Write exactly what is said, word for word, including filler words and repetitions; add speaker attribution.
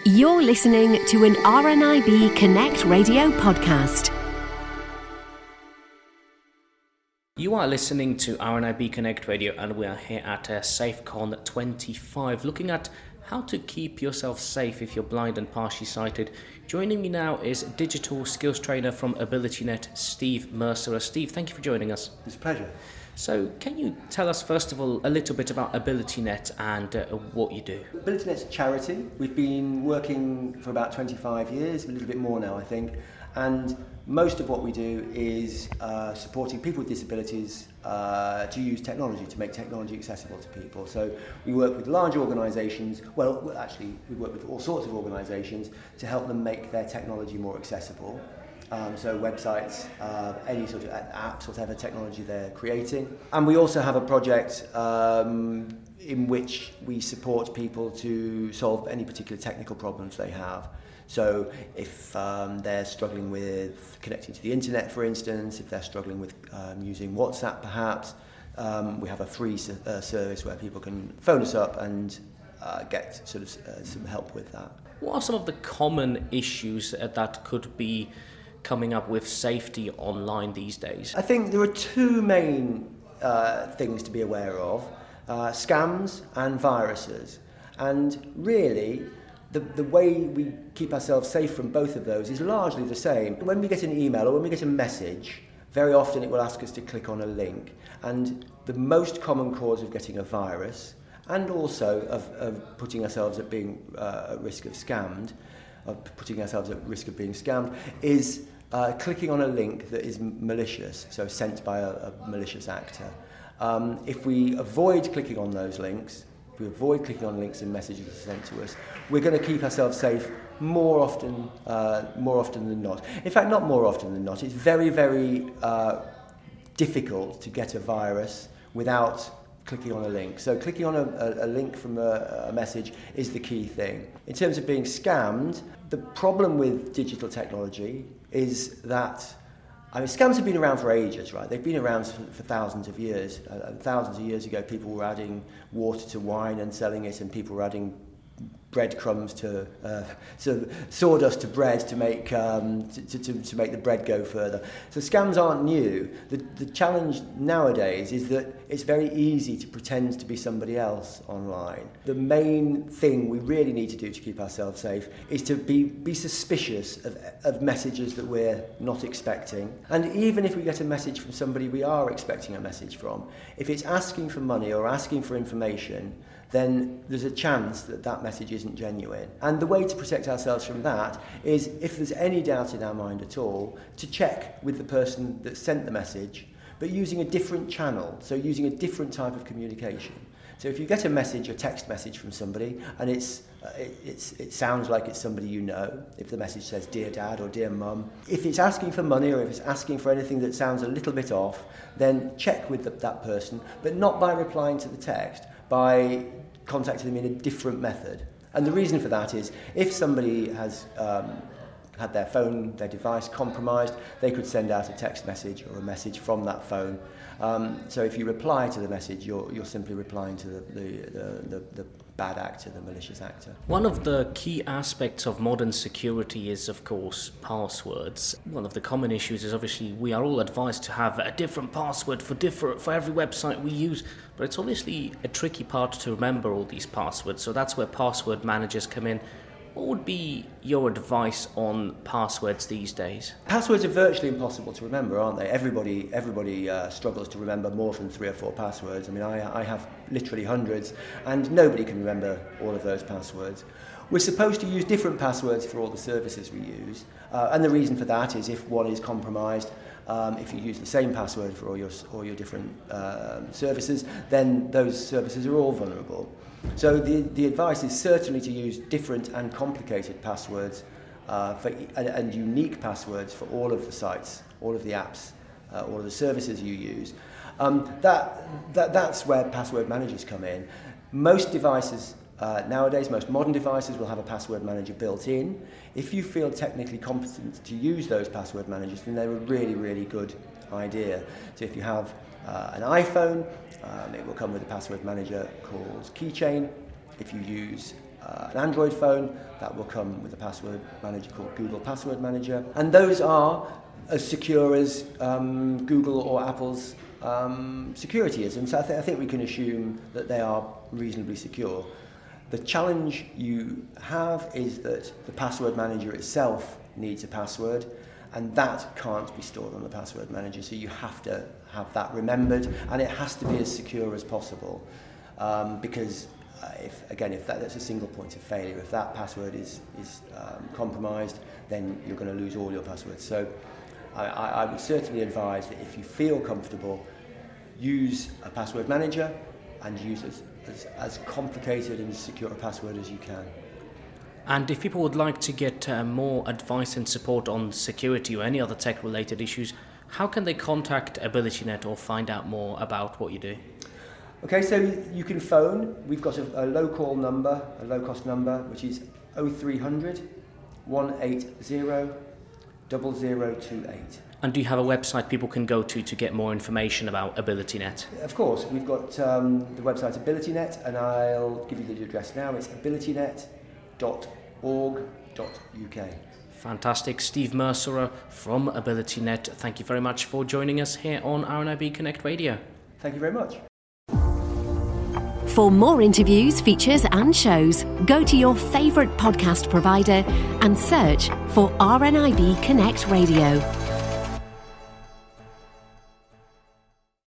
Speaker 1: You're listening to an R N I B Connect radio podcast.
Speaker 2: You are listening to R N I B Connect Radio, and we are here at uh, SafeCon twenty-five, looking at how to keep yourself safe if you're blind and partially sighted. Joining me now is digital skills trainer from AbilityNet, Steve Mercer. Steve, thank you for joining us.
Speaker 3: It's a pleasure.
Speaker 2: So, can you tell us first of all a little bit about AbilityNet and uh, what you do?
Speaker 3: AbilityNet's a charity. We've been working for about twenty-five years, a little bit more now, I think. And most of what we do is uh, supporting people with disabilities uh, to use technology, to make technology accessible to people. So we work with large organisations, well actually we work with all sorts of organisations to help them make their technology more accessible. Um, so websites, uh, any sort of apps, whatever technology they're creating. And we also have a project um, in which we support people to solve any particular technical problems they have. So if um, they're struggling with connecting to the internet, for instance, if they're struggling with um, using WhatsApp perhaps, um, we have a free uh, service where people can phone us up and uh, get sort of uh, some help with that.
Speaker 2: What are some of the common issues uh, that could be coming up with safety online these days?
Speaker 3: I think there are two main uh, things to be aware of, uh, scams and viruses. And really, The, the way we keep ourselves safe from both of those is largely the same. When we get an email or when we get a message, very often it will ask us to click on a link. And the most common cause of getting a virus, and also of, of putting ourselves at being uh, at risk of scammed, of putting ourselves at risk of being scammed, is uh, clicking on a link that is malicious, so sent by a, a malicious actor. Um, if we avoid clicking on those links, we avoid clicking on links and messages that are sent to us, we're going to keep ourselves safe more often, uh, more often than not. In fact, not more often than not. It's very, very uh, difficult to get a virus without clicking on a link. So clicking on a, a, a link from a, a message is the key thing. In terms of being scammed, the problem with digital technology is that I mean, scams have been around for ages, right? They've been around for, for thousands of years. Uh, thousands of years ago, people were adding water to wine and selling it, and people were adding breadcrumbs to uh, sort of sawdust to bread to make um, to, to, to make the bread go further. So scams aren't new. The, the challenge nowadays is that it's very easy to pretend to be somebody else online. The main thing we really need to do to keep ourselves safe is to be be suspicious of, of messages that we're not expecting. And even if we get a message from somebody we are expecting a message from, if it's asking for money or asking for information, then there's a chance that that message isn't genuine. And the way to protect ourselves from that is, if there's any doubt in our mind at all, to check with the person that sent the message, but using a different channel, so using a different type of communication. So if you get a message, a text message from somebody, and it's, uh, it, it's, it sounds like it's somebody you know, if the message says Dear Dad or Dear Mum, if it's asking for money or if it's asking for anything that sounds a little bit off, then check with the, that person, but not by replying to the text, by contacting them in a different method. And the reason for that is, if somebody has um, had their phone, their device compromised, they could send out a text message or a message from that phone. Um, so if you reply to the message, you're, you're simply replying to the, the, the, the, the bad actor, the malicious actor.
Speaker 2: One of the key aspects of modern security is, of course, passwords. One of the common issues is obviously we are all advised to have a different password for different for every website we use, but it's obviously a tricky part to remember all these passwords, so that's where password managers come in. What would be your advice on passwords these days?
Speaker 3: Passwords are virtually impossible to remember, aren't they? Everybody everybody uh, struggles to remember more than three or four passwords. I mean, I, I have literally hundreds, and nobody can remember all of those passwords. We're supposed to use different passwords for all the services we use, uh, and the reason for that is if one is compromised, um, if you use the same password for all your, all your different uh, services, then those services are all vulnerable. So the, the advice is certainly to use different and complicated passwords uh, for, and, and unique passwords for all of the sites, all of the apps, uh, all of the services you use. Um, that, that, that's where password managers come in. Most devices uh, nowadays, most modern devices will have a password manager built in. If you feel technically competent to use those password managers, then they're a really, really good idea. So if you have uh, an iPhone, um, it will come with a password manager called Keychain. If you use uh, an Android phone, that will come with a password manager called Google Password Manager. And those are as secure as um, Google or Apple's um, security is. And so I, th- I think we can assume that they are reasonably secure. The challenge you have is that the password manager itself needs a password, and that can't be stored on the password manager, so you have to have that remembered, and it has to be as secure as possible, um, because uh, if again if that, that's a single point of failure. If that password is is um, compromised, then you're going to lose all your passwords. So I, I would certainly advise that if you feel comfortable, use a password manager and use as, as, as complicated and secure a password as you can.
Speaker 2: And if people would like to get uh, more advice and support on security or any other tech-related issues, how can they contact AbilityNet or find out more about what you do?
Speaker 3: Okay, so you can phone. We've got a, a low-call number, a low-cost number, which is oh three hundred, one eight zero, zero zero two eight.
Speaker 2: And do you have a website people can go to to get more information about AbilityNet?
Speaker 3: Of course, we've got um, the website AbilityNet, and I'll give you the address now. It's abilitynet dot org dot U K.
Speaker 2: Fantastic. Steve Mercer from AbilityNet, thank you very much for joining us here on R N I B Connect Radio.
Speaker 3: Thank you very much.
Speaker 1: For more interviews, features and shows, go to your favourite podcast provider and search for R N I B Connect Radio.